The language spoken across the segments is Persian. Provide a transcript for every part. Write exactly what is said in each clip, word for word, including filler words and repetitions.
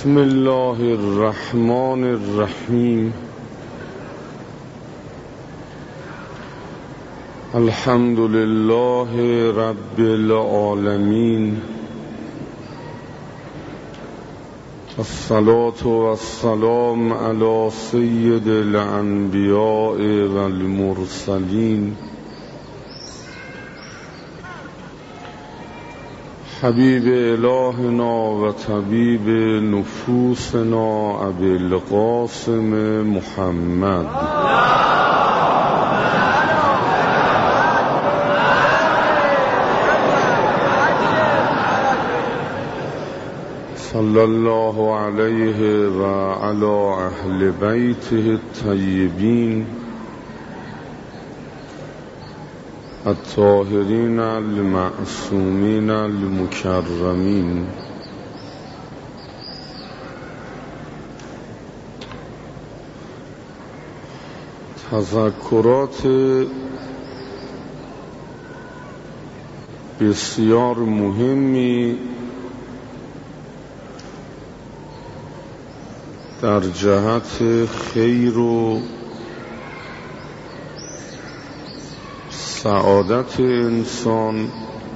بسم الله الرحمن الرحیم. الحمد لله رب العالمین، الصلاة والسلام علی سید الانبیاء والمرسلین، حبیب الهنا و طبیب نفوسنا ابی القاسم محمد. صلی الله علیه و علی اهل بیته الطیبین الطاهرین المعصومین المکرمین. تذکرات بسیار مهمی در جهت خیر و سعادت انسان،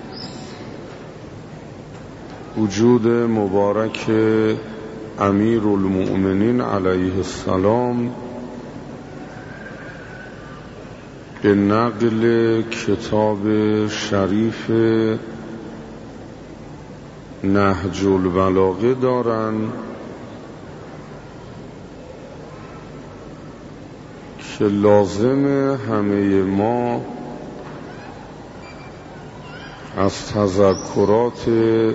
وجود مبارک امیر المؤمنین علیه السلام به نقل کتاب شریف نهج البلاغه دارند که لازم همه ما از تذکرات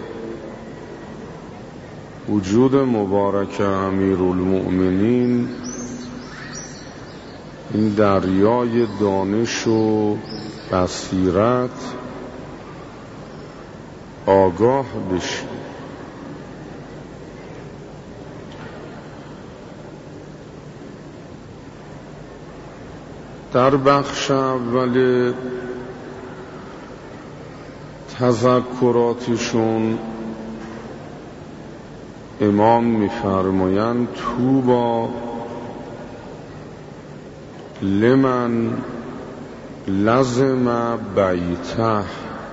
وجود مبارک امیرالمؤمنین این دریای دانش و بصیرت آگاه بشیم. در بخش اول تذکراتشون امام می‌فرمایند طوبی لمن لزم بیته،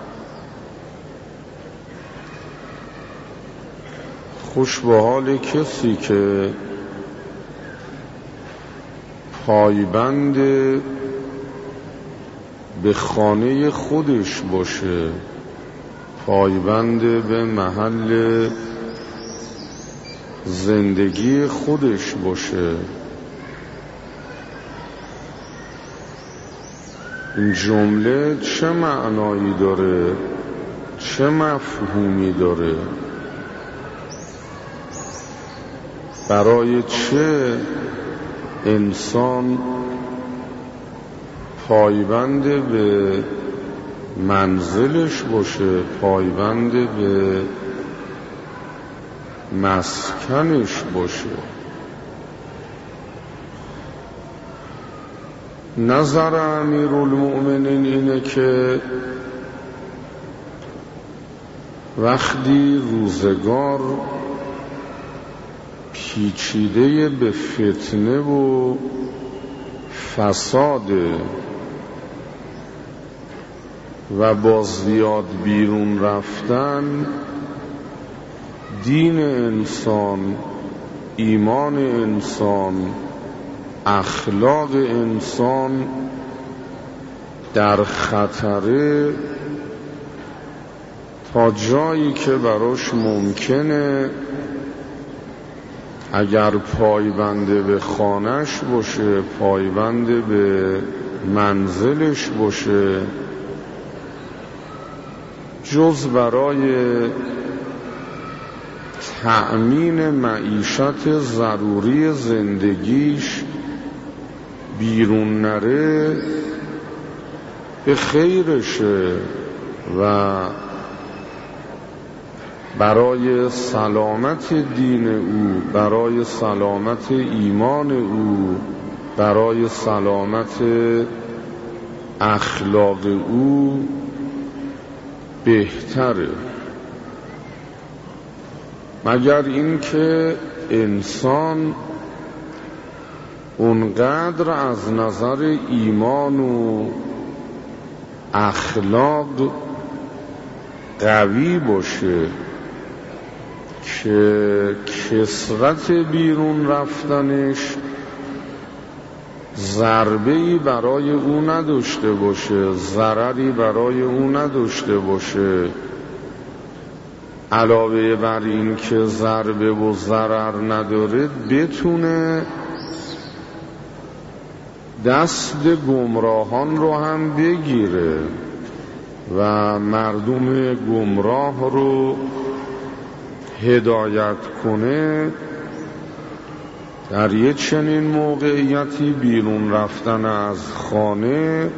خوش به حال کسی که پایبند به خانه خودش باشه، پایبند به محل زندگی خودش باشه. این جمله چه معنایی داره؟ چه مفهومی داره؟ برای چه انسان پایبند به منزلش باشه، پایبند به مسکنش باشه؟ نظر امیرالمؤمنین اینه که وقتی روزگار پیچیده به فتنه و فساده و با زیاد بیرون رفتن، دین انسان، ایمان انسان، اخلاق انسان در خطره تا جایی که براش ممکنه اگر پایبنده به خانش باشه، پایبنده به منزلش باشه، جز برای تأمین معیشت ضروری زندگیش بیرون نره به خیرشه و برای سلامت دین او، برای سلامت ایمان او، برای سلامت اخلاق او بهتره. مگر اینکه انسان اونقدر از نظر ایمان و اخلاق قوی باشه که کثرت بیرون رفتنش ضربه‌ای برای او نداشته باشه، ضرری برای او نداشته باشه، علاوه بر این که ضربه و ضرر نداره بتونه دست گمراهان رو هم بگیره و مردم گمراه رو هدایت کنه. در یک چنین موقعیتی بیرون رفتن از خانه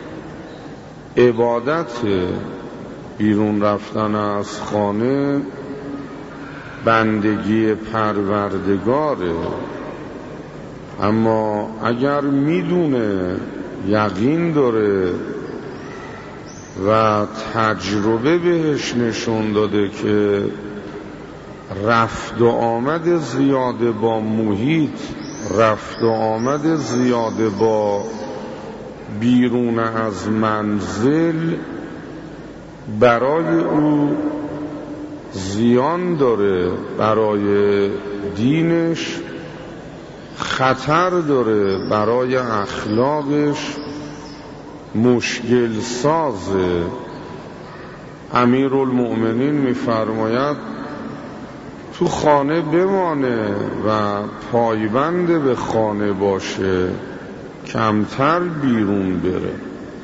عبادت، بیرون رفتن از خانه بندگی پروردگاره. اما اگر میدونه، یقین داره و تجربه بهش نشون داده که رفت و آمد زیاده با محیط، رفت و آمد زیاده با بیرون از منزل برای او زیان داره، برای دینش خطر داره، برای اخلاقش مشکل سازه، امیرالمؤمنین میفرماید تو خانه بمانه و پایبند به خانه باشه، کمتر بیرون بره.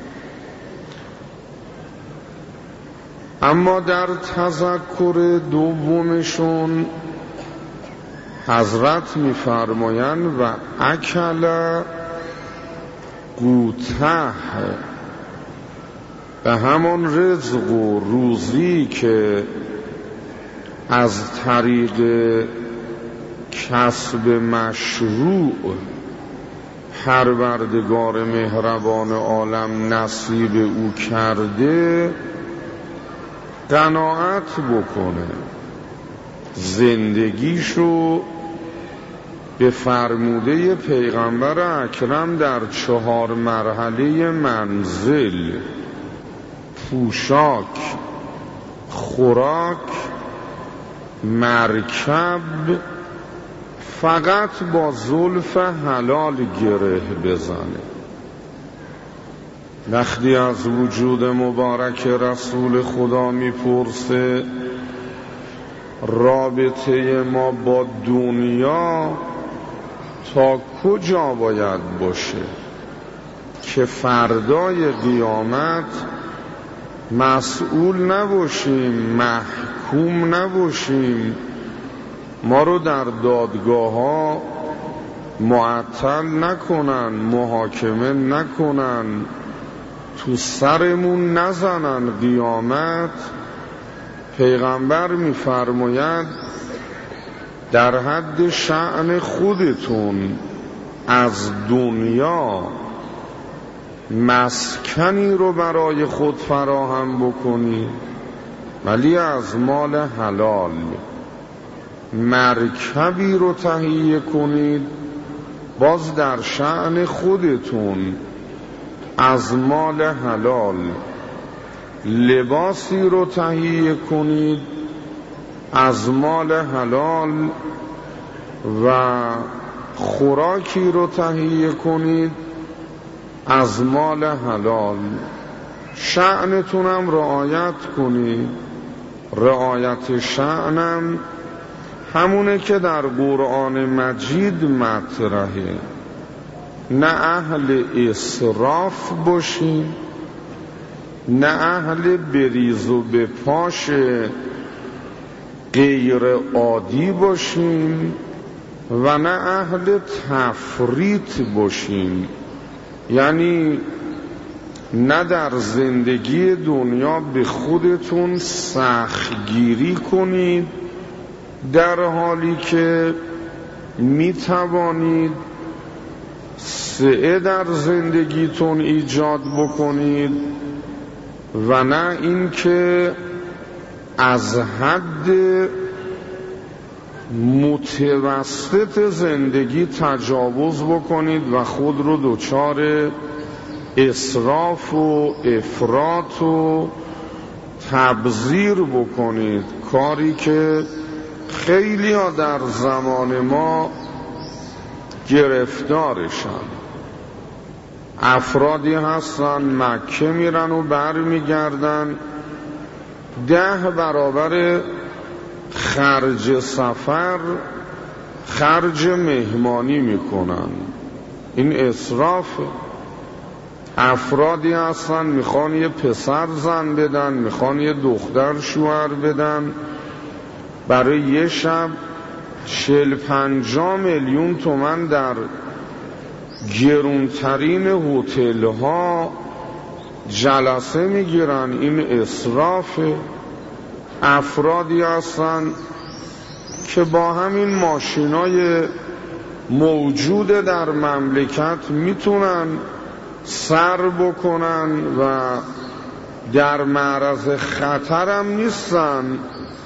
اما در تذکر دومشون حضرت میفرمایند و اکل قوته، به همان رزق و روزی که از طریق کسب مشروع پروردگار مهربان عالم نصیب او کرده قناعت بکنه، زندگیشو به فرموده پیغمبر اکرم در چهار مرحله منزل، پوشاک، خوراک، مرکب، فقط با زلف حلال گره بزنه. وقتی از وجود مبارک رسول خدا میپرسه رابطه ما با دنیا تا کجا باید باشه که فردای قیامت مسئول نباشیم، محکوم نباشیم، ما رو در دادگاه ها معطل نکنن، محاکمه نکنن، تو سرمون نزنن. قیامت پیغمبر میفرماید در حد شأن خودتون از دنیا مسکنی رو برای خود فراهم بکنی، ولی از مال حلال، مرکبی رو تهیه کنید باز در شأن خودتون از مال حلال، لباسی رو تهیه کنید از مال حلال و خوراکی رو تهیه کنید از مال حلال. شأنتونم رعایت کنید. رعایت شأنم همونه که در قرآن مجید مطرحه، نه اهل اسراف باشیم، نه اهل بریز و به پاش غیر عادی باشیم و نه اهل تفریط باشیم. یعنی نه در زندگی دنیا به خودتون سختگیری کنید در حالی که می توانید سعه در زندگیتون ایجاد بکنید و نه اینکه از حد متوسط زندگی تجاوز بکنید و خود رو دچار اسراف و افراط و تبذیر بکنید، کاری که خیلی ها در زمان ما گرفتارشن. افرادی هستن مکه میرن و بر میگردن ده برابر خرج سفر خرج مهمانی میکنن. این اسرافه. افرادی هستن میخوان یه پسر زن بدن، میخوان یه دختر شوهر بدن، برای یه شب چل پنجاه میلیون تومن در گرونترین هتل ها جلسه میگیرن. این اسرافه. افرادی هستن که با همین ماشینای موجود در مملکت میتونن سر بکنن و در معرض خطرم نیستن،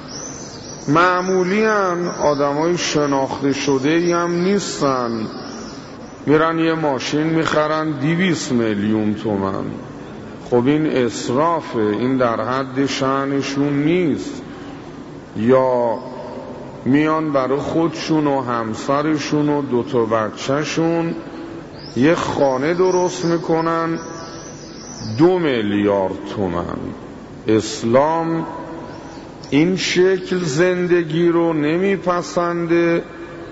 معمولی هن، آدمای شناخته شده ای هم نیستن، میرن یه ماشین میخرن دیویس میلیون تومن. خب این اسرافه، این در حد شأنشون نیست. یا میان برای خودشون و همسرشون و دوتا بچهشون یه خانه درست میکنن دو میلیارد تومن. اسلام این شکل زندگی رو نمیپسنده،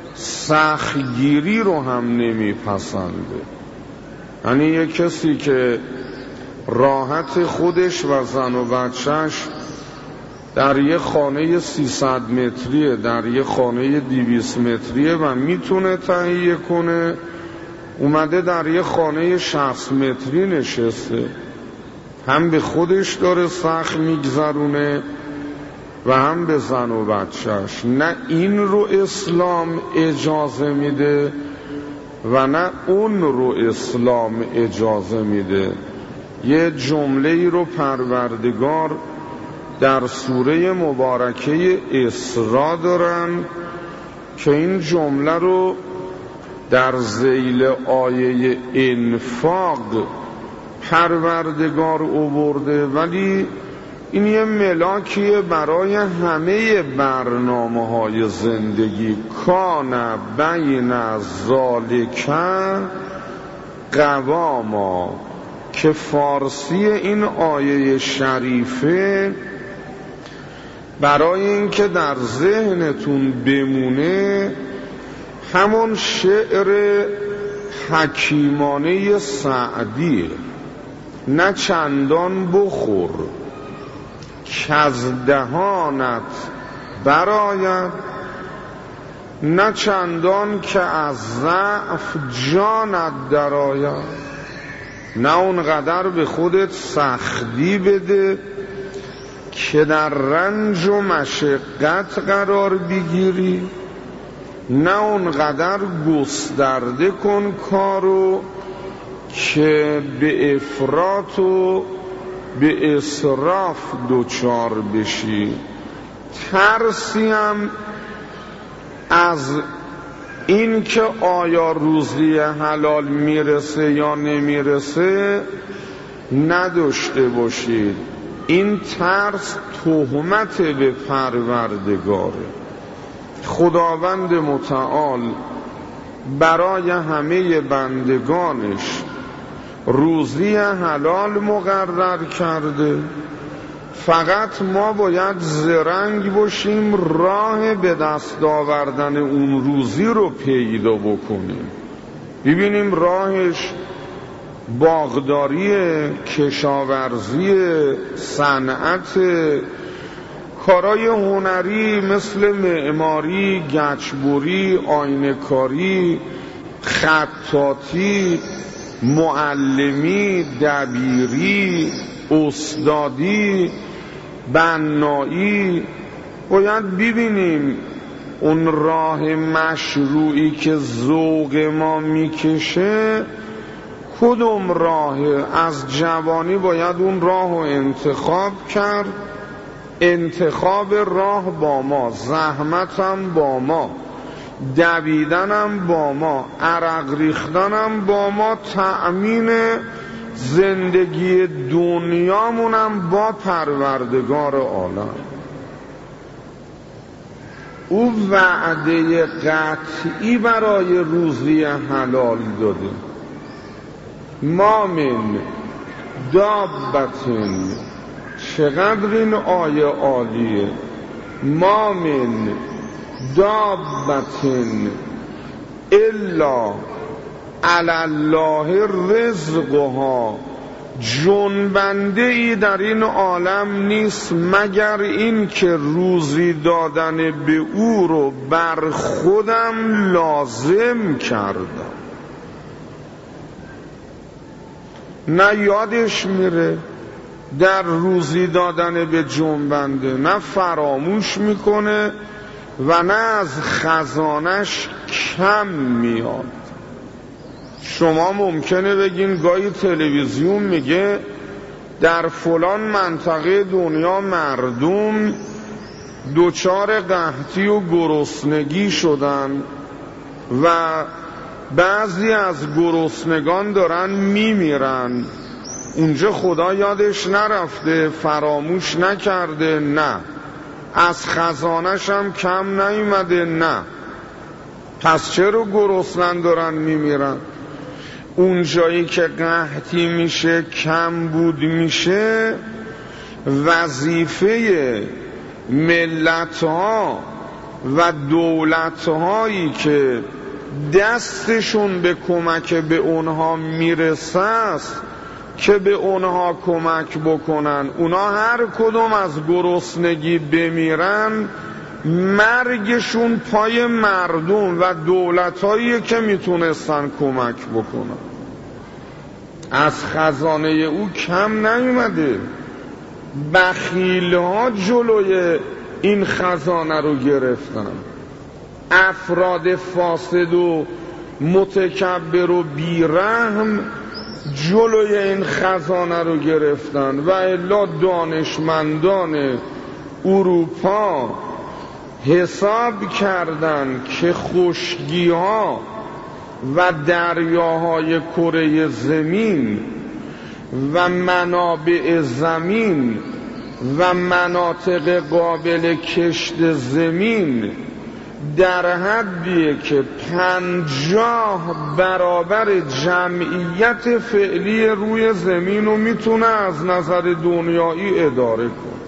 سختگیری رو هم نمیپسنده. یعنی یه کسی که راحت خودش و زن و بچهش در یه خانه سیصد متریه، در یه خانه دویست متریه و میتونه تهیه کنه، اومده در یه خانه شصت متری نشسته، هم به خودش داره سخت میگذرونه و هم به زن و بچهش. نه این رو اسلام اجازه میده و نه اون رو اسلام اجازه میده. یه جمله ای رو پروردگار در سوره مبارکه اسراء دارن که این جمله رو در ذیل آیه انفاق پروردگار آورده، ولی این یه ملاکیه برای همه برنامه های زندگی. کان بین ذالک قواما، که فارسی این آیه شریفه برای اینکه در ذهنتون بمونه همون شعر حکیمانه سعدیه. نه چندان بخور کز دهانت براید، نه چندان که از ضعف جانت درآید. نه اونقدر به خودت سختی بده که در رنج و مشقت قرار بگیری، نه اونقدر گسترده کن کارو که به افراط و به اسراف دوچار بشی. ترسی هم از این که آیا روزی حلال میرسه یا نمیرسه نداشته باشید. این ترس تهمت به پروردگاره. خداوند متعال برای همه بندگانش روزی حلال مقرر کرده، فقط ما باید زرنگ باشیم راه به دست آوردن اون روزی رو پیدا بکنیم. ببینیم راهش باغداری، کشاورزی، صنعت، کارای هنری مثل معماری، گچبری، آینه‌کاری، خطاطی، معلمی، دبیری، استادی، بنایی. باید ببینیم اون راه مشروعی که ذوق ما میکشه کدوم راه. از جوانی باید اون راه رو انتخاب کرد انتخاب راه با ما، زحمتم با ما، دویدنم با ما، عرق ریختنم با ما، تأمین زندگی دنیامونم با پروردگار عالم. او وعده قطعی برای روزی حلال داده. ما من دابتن، چقدر این آیه عالیه، ما من دابتن الا علی الله رزقها، جنبنده ای در این عالم نیست مگر این که روزی دادن به او رو بر خودم لازم کردم. نه یادش میره در روزی دادن به جنبنده، نه فراموش میکنه و نه از خزانش کم میاد. شما ممکنه بگین گاهی تلویزیون میگه در فلان منطقه دنیا مردم دوچار قحطی و گرسنگی شدن و بعضی از گرسنگان دارن میمیرن. اونجا خدا یادش نرفته، فراموش نکرده؟ نه. از خزانش هم کم نیومده؟ نه. پس چرا گرسنن دارن میمیرن؟ اون جایی که قحطی میشه، کم بود میشه، وظیفه ملت ها و دولت هایی که دستشون به کمک به اونها میرسه است که به اونها کمک بکنن. اونا هر کدوم از گرسنگی بمیرن، مرگشون پای مردم و دولتایی که میتونستن کمک بکنن. از خزانه او کم نیومده. بخیلها جلوی این خزانه رو گرفتن، افراد فاسد و متکبر و بیرحم جلوی این خزانه رو گرفتن. و الا دانشمندان اروپا حساب کردن که خشکی ها و دریاهای کره زمین و منابع زمین و مناطق قابل کشت زمین در حدیه که پنجاه برابر جمعیت فعلی روی زمین رو میتونه از نظر دنیایی اداره کنه.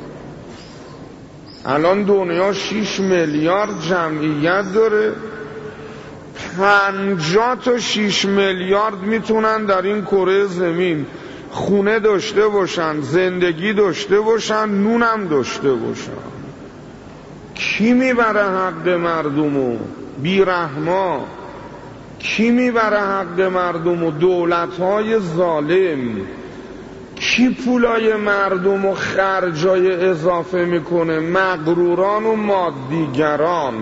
الان دنیا شیش میلیارد جمعیت داره، پنجاه تا شیش میلیارد میتونن در این کره زمین خونه داشته باشن، زندگی داشته باشن، نونم داشته باشن. کی میبره حق مردمو؟ بیرحما. کی میبره حق مردمو؟ دولت‌های ظالم. کی پولای مردمو خرجای اضافه میکنه؟ مغروران و مادیگران.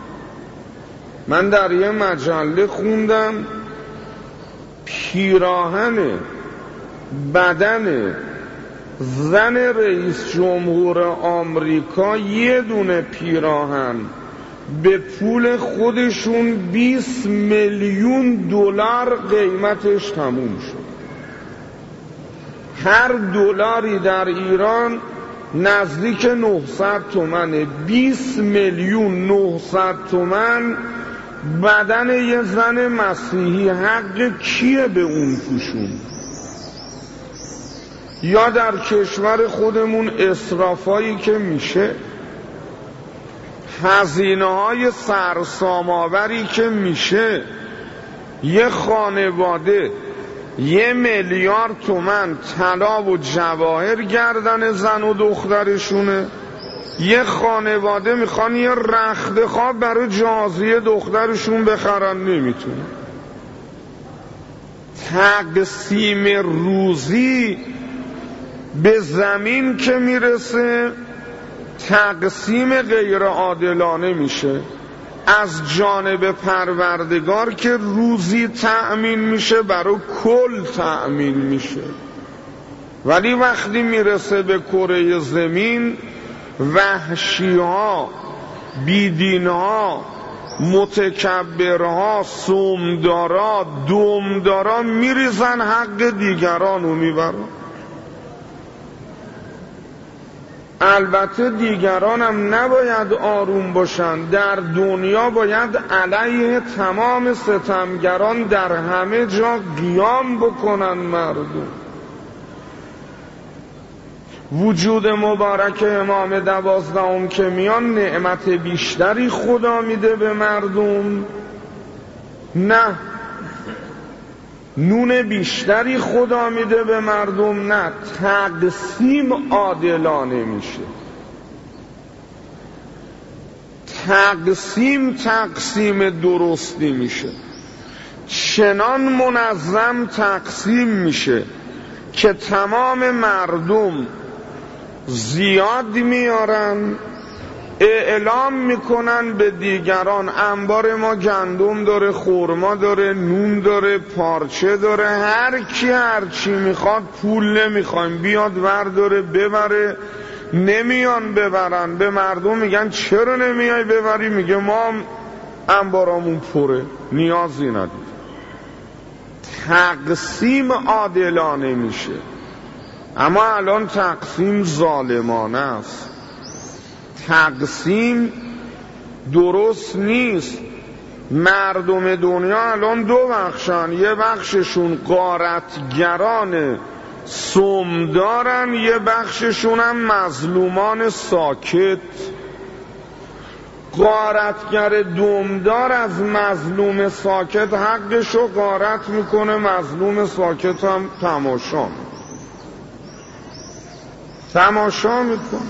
من در یه مجله خوندم پیراهن بدن زن رئیس جمهور آمریکا، یه دونه پیراهن به پول خودشون بیست میلیون دلار قیمتش تموم شد. هر دلاری در ایران نزدیک نهصد تومنه. بیست میلیون نهصد تومن بدن یه زن مسیحی. حق کیه به اون پوشون؟ یا در کشور خودمون اسرافایی که میشه، هزینه های سرسام‌آوری که میشه، یه خانواده یه میلیارد تومن طلا و جواهر گردن زن و دخترشونه، یه خانواده میخوان یه رخت خواب برای جازیه دخترشون بخرن، نمیتونه. تقسیم روزی به زمین که میرسه تقسیم غیر عادلانه میشه. از جانب پروردگار که روزی تأمین میشه برای کل تأمین میشه، ولی وقتی میرسه به کره زمین وحشی‌ها، بیدین‌ها، متکبرها، سومدارا، دومدارا میریزن حق دیگران رو میبرن. البته دیگران هم نباید آروم باشن، در دنیا باید علیه تمام ستمگران در همه جا قیام بکنن مردم. وجود مبارک امام دوازدهم که میان نعمت بیشتری خدا میده به مردم؟ نه. نون بیشتری خدا میده به مردم؟ نه. تقسیم عادلانه میشه. تقسیم تقسیم درستی میشه. چنان منظم تقسیم میشه که تمام مردم زیاد میارن، اعلام میکنن به دیگران انبار ما گندم داره، خرما داره، نون داره، پارچه داره، هر کی هر چی میخواد، پول نمیخوایم، بیاد ورداره ببره. نمیان ببرن، به مردم میگن چرا نمیای ببری؟ میگه ما انبارامون پره، نیازی ندید. تقسیم عادلانه میشه. اما الان تقسیم ظالمانه است. تقسیم درست نیست. مردم دنیا الان دو بخشن، یه بخششون غارتگران سمدارن، یه بخششون هم مظلومان ساکت. غارتگر دمدار از مظلوم ساکت حقشو غارت میکنه، مظلوم ساکت هم تماشا تماشا میکنه.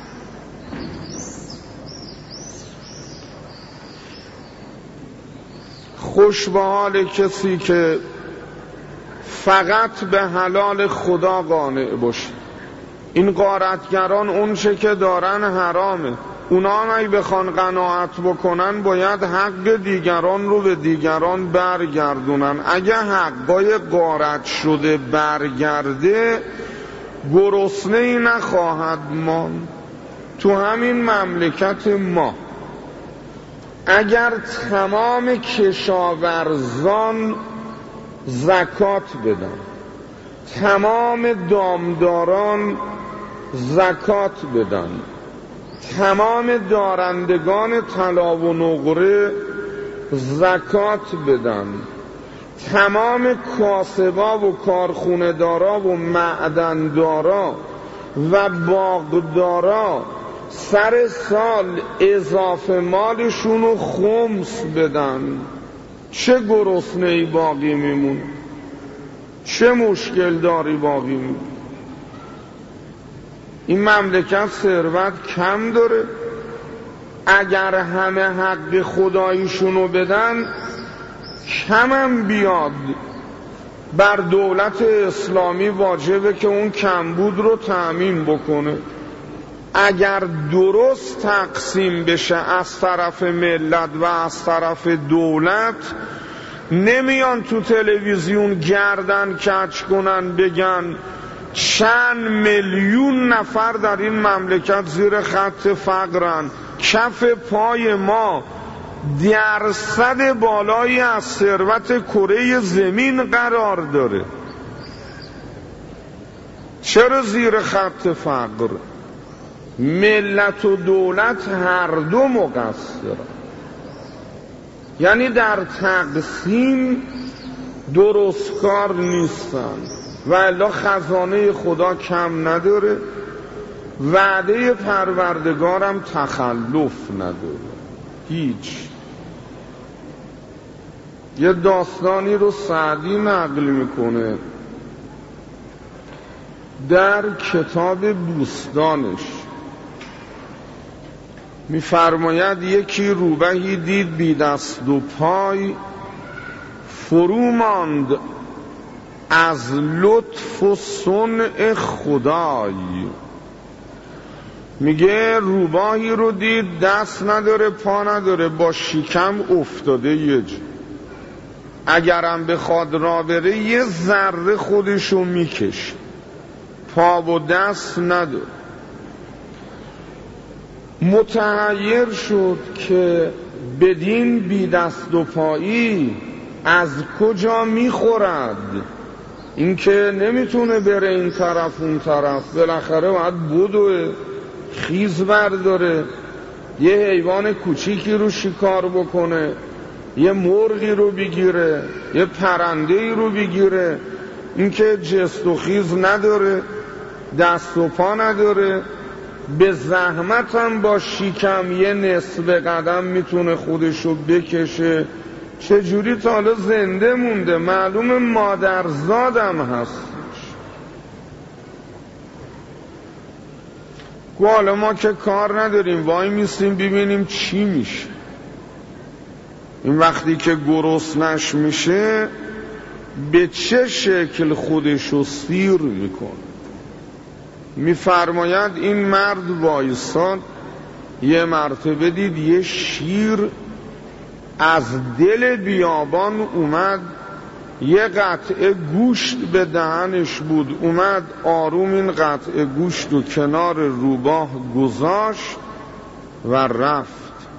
خوش به حال کسی که فقط به حلال خدا قانع باشه. این غارتگران اون چه که دارن حرامه. اونا هم اگه بخوان قناعت بکنن باید حق دیگران رو به دیگران برگردونن. اگه حقای غارت شده برگرده، گرسنه ای نخواهد ماند. تو همین مملکت ما اگر تمام کشاورزان زکات بدن، تمام دامداران زکات بدن، تمام دارندگان طلا و نقره زکات بدن، تمام کاسبا و کارخونه دارا و معدن دارا و باغدارا سر سال اضافه مالشونو خمس بدن، چه گرسنه‌ای باقی میمونه؟ چه مشکل داری باقی میمونه؟ این مملکت ثروت کم داره. اگر همه حق خداییشونو بدن، کمم بیاد. بر دولت اسلامی واجبه که اون کمبود رو تأمین بکنه. اگر درست تقسیم بشه از طرف ملت و از طرف دولت، نمیان تو تلویزیون گردن کج کنن بگن چند میلیون نفر در این مملکت زیر خط فقرن، کف پای ما درصد بالایی از ثروت کره زمین قرار داره. چرا زیر خط فقر؟ ملت و دولت هر دو مقصرن. یعنی در تقسیم درست کار نیستن. و الا خزانه خدا کم نداره، وعده پروردگارم تخلف نداره. هیچ. یه داستانی رو سعدی نقل میکنه در کتاب بوستانش. میفرماید یکی روبهی دید بی دست و پای، فرو ماند از لطف و صنع خدای. میگه روباهی رو دید دست نداره پا نداره، با شکم افتاده یه جا، اگرم بخواد را بره یه ذره خودشو میکشه، پا و دست نداره. متحیر شد که بدین بی دست و پایی از کجا میخورد؟ این که نمیتونه بره این طرف اون طرف، بالاخره باید بدوه، خیز برداره، یه حیوان کوچیکی رو شکار بکنه، یه مرغی رو بگیره، یه پرنده‌ای رو بگیره. این که جست و خیز نداره، دست و پا نداره، به زحمت هم با شیکم یه نصف قدم میتونه خودشو بکشه. چجوری تا حالا زنده مونده؟ معلوم مادرزادم هستش. گو حالا ما که کار نداریم، وای میستیم ببینیم چی میشه. این وقتی که گرسنش میشه به چه شکل خودشو سیر میکنه. میفرماید این مرد وایساد، یه مرتبه دید یه شیر از دل بیابان اومد، یه قطعه گوشت به دهنش بود، اومد آروم این قطعه گوشت رو کنار روباه گذاشت و رفت.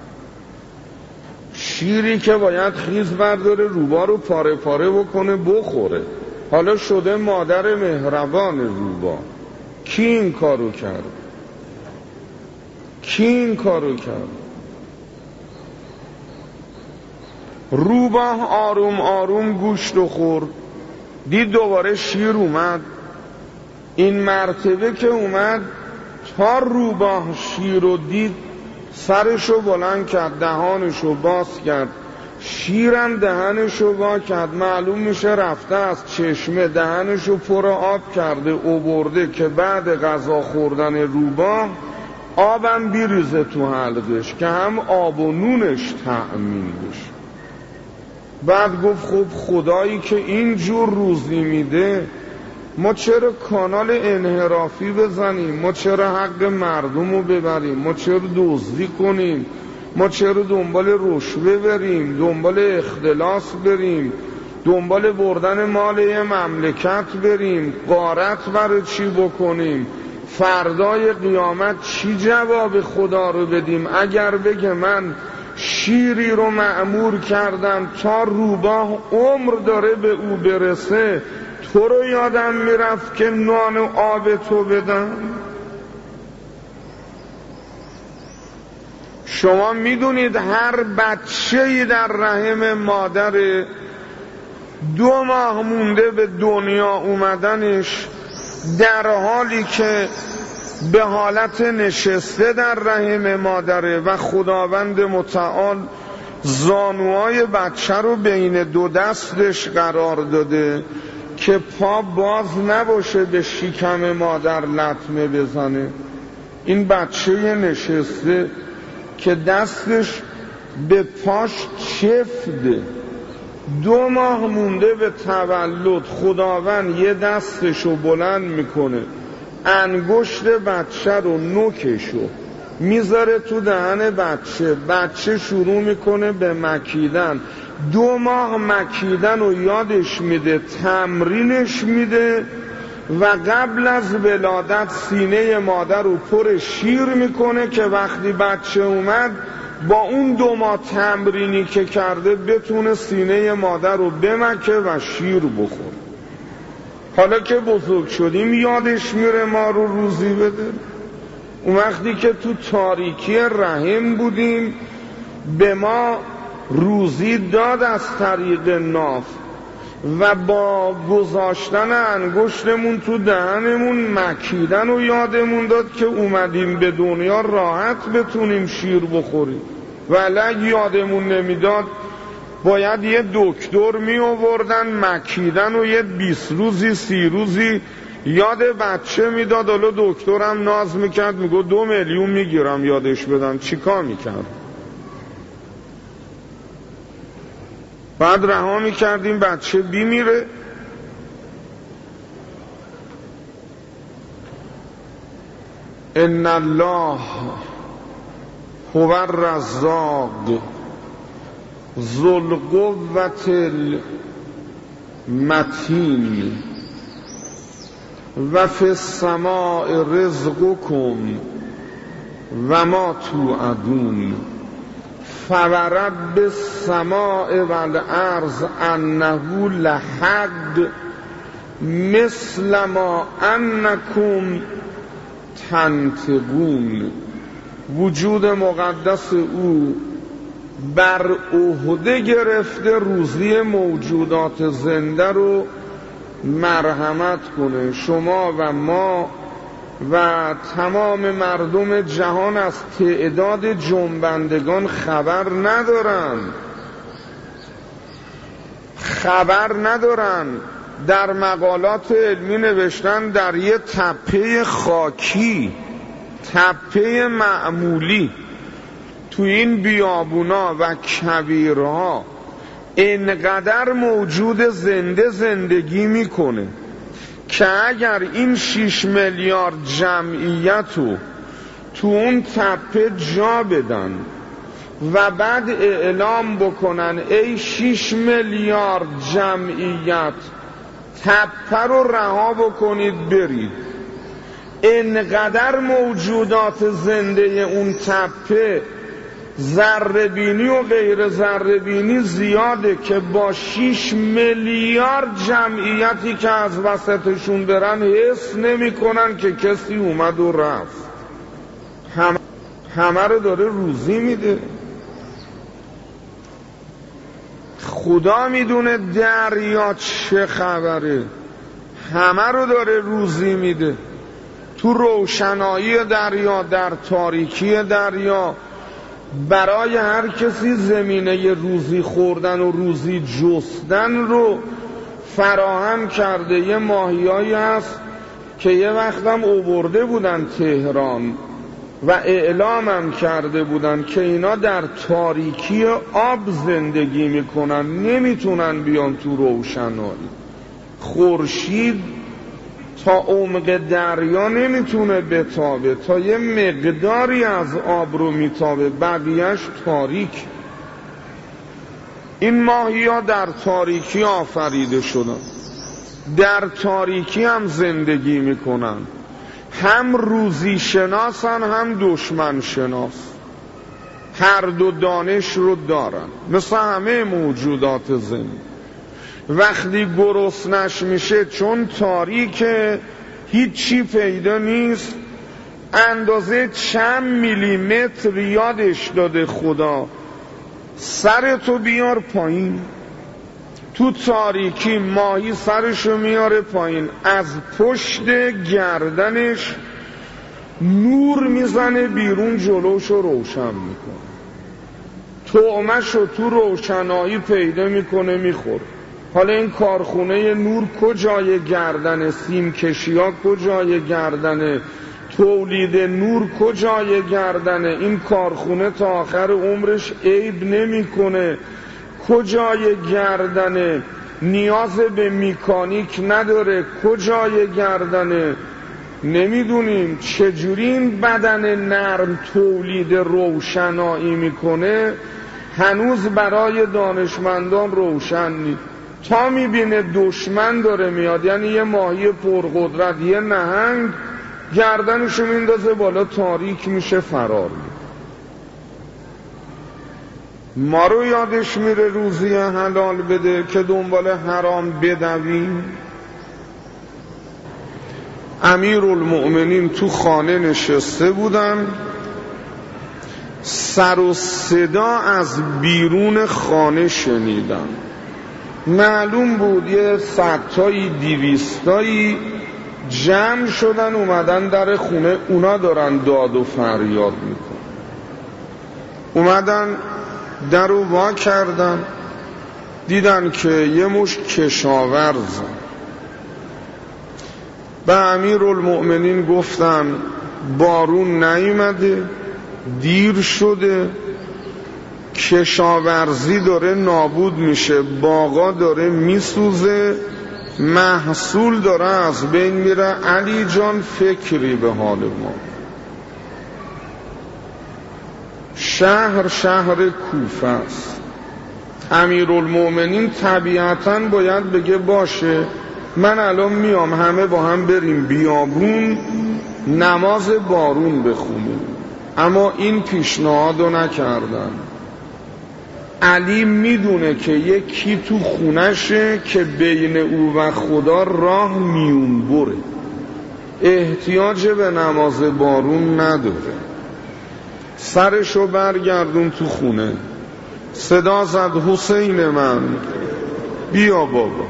شیری که باید خیز برداره روباه رو پاره پاره بکنه بخوره، حالا شده مادر مهربان روباه. کی این کارو کرد؟ کی این کارو کرد؟ روباه آروم آروم گوشت رو خورد، دید دوباره شیر اومد. این مرتبه که اومد تا روباه شیر رو دید سرشو بلند کرد، دهانشو باز کرد، شیرم دهنشو وا کرد. معلوم میشه رفته از چشمه دهنشو پر آب کرده اوورده که بعد غذا خوردن روباه آبم بیریزه تو حلقش که هم آب و نونش تأمین بشه. بعد گفت خب خدایی که اینجور روزی میده، ما چرا کانال انحرافی بزنیم؟ ما چرا حق مردم رو ببریم؟ ما چرا دزدی کنیم؟ ما چرا دنبال رشوه بریم؟ دنبال اختلاس بریم؟ دنبال بردن مال یه مملکت بریم؟ غارت برای چی بکنیم؟ فردای قیامت چی جواب خدا رو بدیم؟ اگر بگه من شیری رو مأمور کردم تا روباه عمر داره به او برسه، تو رو یادم میرفت که نان و آب تو بدم؟ شما میدونید هر بچه‌ای در رحم مادر دو ماه مونده به دنیا اومدنش، در حالی که به حالت نشسته در رحم مادره و خداوند متعال زانوهای بچه رو بین دو دستش قرار داده که پا باز نباشه به شکم مادر لطمه بزنه. این بچه نشسته که دستش به پاش چفته، دو ماه مونده به تولد، خداوند یه دستشو بلند میکنه، انگشت بچه رو نوکشو میذاره تو دهن بچه، بچه شروع میکنه به مکیدن. دو ماه مکیدن رو یادش میده، تمرینش میده و قبل از ولادت سینه مادر رو پر شیر میکنه که وقتی بچه اومد با اون دو ماه تمرینی که کرده بتونه سینه مادر رو بمکه و شیر بخوره. حالا که بزرگ شدیم یادش میره ما رو روزی بده؟ اون وقتی که تو تاریکی رحم بودیم به ما روزی داد از طریق ناف و با گذاشتن انگشتمون تو دهنمون مکیدن و یادمون داد که اومدیم به دنیا راحت بتونیم شیر بخوریم. ولی اگه یادمون نمیداد باید یه دکتر می آوردن مکیدن و یه بیست روزی سی روزی یاد بچه میداد. حالا دکترم ناز میکرد میگو دو میلیون میگیرم یادش بدم. چی کار میکرد؟ بعد رها میکردیم بچه بیمیره. ان الله هو الرزاق ذو القوة المتین و فی السماء رزقکم و ما توعدون فورب السماء والارض انه لحق مثل ما انکم تنطقون. وجود مقدس او بر عهده گرفته روزی موجودات زنده رو مرحمت کنه. شما و ما و تمام مردم جهان از تعداد جنبندگان خبر ندارن خبر ندارن در مقالات علمی نوشتن در یه تپه خاکی، تپه معمولی تو این بیابونا و کویرها اینقدر موجود زنده زندگی میکنه که اگر این شیش میلیارد جمعیت رو تو اون تپه جا بدن و بعد اعلام بکنن ای شیش میلیارد جمعیت تپه رو رها بکنید برید، اینقدر موجودات زنده اون تپه ذره‌بینی و غیر ذره‌بینی زیاده که با شیش میلیارد جمعیتی که از وسطشون برن حس نمی کنن که کسی اومد و رفت. هم همه رو داره روزی میده. خدا میدونه دریا چه خبره، همه رو داره روزی میده. تو روشنایی دریا، در تاریکی دریا، برای هر کسی زمینه روزی خوردن و روزی جستن رو فراهم کرده. یه ماهیایی هست که یه وقتم آورده بودن تهران و اعلامم کرده بودن که اینا در تاریکی آب زندگی میکنن، نمیتونن بیان تو روشنایی. خورشید تا عمق دریا نمیتونه بتابه، تا یه مقداری از آب رو میتابه، بقیهش تاریک. این ماهی ها در تاریکی آفریده شدن، در تاریکی هم زندگی میکنن، هم روزی شناسن هم دشمن شناس، هر دو دانش رو دارن مثل همه موجودات زنده. وقتی گرسنش میشه چون تاریکه هیچی پیدا نیست، اندازه چند میلیمتر یادش داده خدا سرتو بیار پایین. تو تاریکی ماهی سرشو میاره پایین، از پشت گردنش نور میزنه بیرون، جلوشو روشن میکنه، طعمشو تو روشنایی پیدا میکنه میخوره. حالا این کارخونه نور کجای گردنه، سیم کشی ها کجای گردنه، تولید نور کجای گردنه، این کارخونه تا آخر عمرش عیب نمیکنه، کجای گردنه، نیاز به میکانیک نداره، کجای گردنه. نمیدونیم چجوری این بدن نرم تولید روشنایی میکنه، هنوز برای دانشمندان روشن نیست. تا میبینه دشمن داره میاد، یعنی یه ماهی پرقدرت، یه نهنگ، گردنشو میندازه بالا، تاریک میشه، فرار میشه. ما رو یادش میره روزی حلال بده که دنبال حرام بدویم. امیرالمؤمنین تو خانه نشسته بودن، سر و صدا از بیرون خانه شنیدن. معلوم بود یه صدتایی دیویستایی جمع شدن اومدن در خونه، اونا دارن داد و فریاد میکن. اومدن در رو وا کردن، دیدن که یه مش کشاورز. به امیرالمؤمنین گفتن بارون نیومده، دیر شده، کشاورزی داره نابود میشه، باغا داره میسوزه، محصول داره از بین میره، علی جان فکری به حال ما. شهر شهر کوفه است. امیرالمؤمنین طبیعتاً باید بگه باشه من الان میام، همه با هم بریم بیابون نماز بارون بخونیم. اما این پیشنهادو نکردن. علی میدونه که یکی تو خونشه که بین او و خدا راه میون بره، احتیاج به نماز بارون نداره. سرشو برگردون تو خونه، صدا زد حسین من، بیا بابا،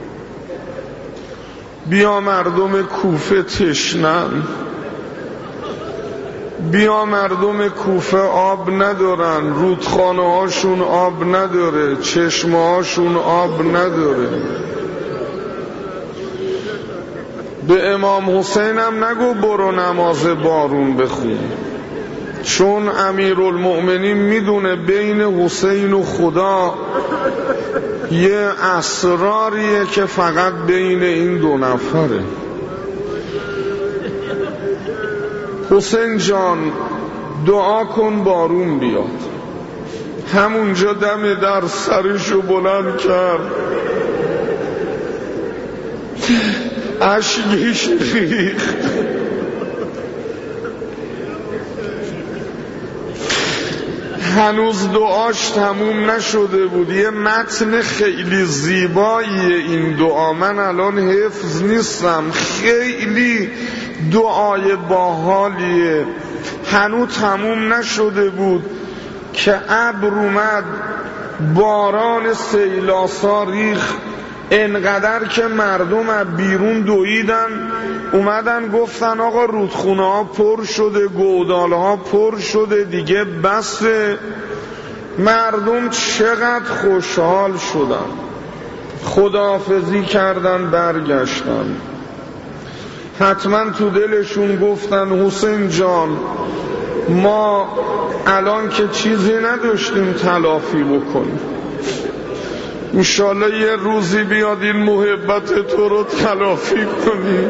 بیا مردم کوفه تشنن، بیا مردم کوفه آب ندارن، رودخانه هاشون آب نداره، چشمه هاشون آب نداره. به امام حسین هم نگو برو نماز بارون بخون، چون امیرالمؤمنین میدونه بین حسین و خدا یه اسراریه که فقط بین این دو نفره. حسین جان دعا کن بارون بیاد. همونجا دم در سرشو بلند کرد، اشکش ریخت. هنوز دعاش تموم نشده بود. یه متن خیلی زیبایی این دعا، من الان حفظ نیستم، خیلی دعای باحالیه. هنوز تموم نشده بود که ابر اومد، باران سیلاسا ریخت، انقدر که مردم از بیرون دویدن، اومدن گفتن آقا رودخونه ها پر شده، گودال ها پر شده، دیگه بسه. مردم چقدر خوشحال شدن، خداحافظی کردن، برگشتن. حتما تو دلشون گفتن حسین جان ما الان که چیزی نداشتیم تلافی بکنیم، انشالله یه روزی بیاد این محبت تو رو تلافی کنی.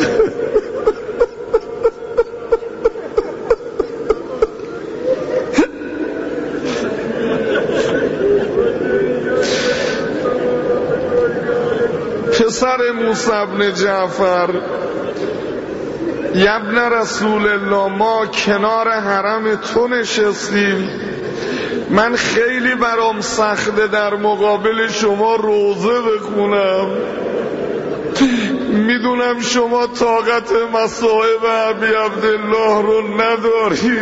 پسر موسی بن جعفر، ابن رسول الله، ما کنار حرم تو نشستیم، من خیلی برام سخته در مقابل شما روزه بخونم، میدونم شما طاقت مصائب ابی عبدالله رو نداری.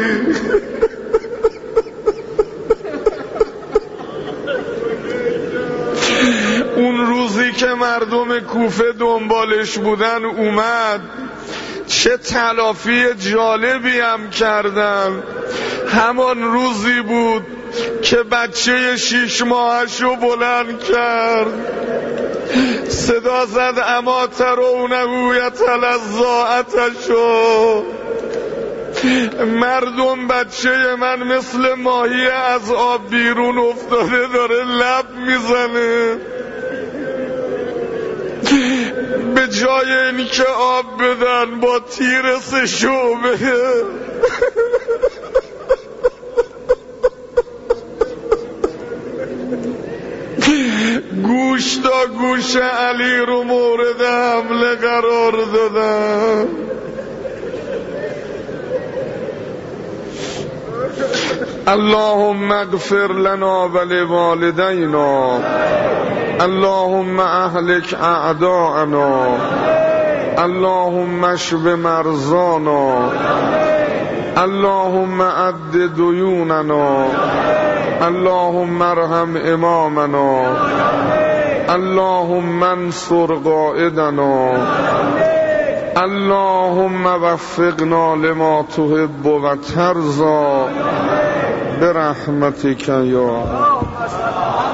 اون روزی که مردم کوفه دنبالش بودن اومد، چه تلافی جالبی هم کردن. همان روزی بود که بچه شیش ماهشو بلند کرد، صدا زد اما ترونه یتلذاتشو. مردم بچه من مثل ماهی از آب بیرون افتاده داره لب میزنه، به جای اینی که آب بدن با تیر سه شعبه گوش تا گوش علی رو مورد حمله قرار دادن. اللهم اغفر لنا ولوالدینا، اللهم اهلك اعداءنا، اللهم اشف مرضانا، اللهم عد دیوننا، اللهم ارحم امامنا، اللهم انصر قائدنا، اللهم وفقنا لما تحب و ترضى برحمتك یا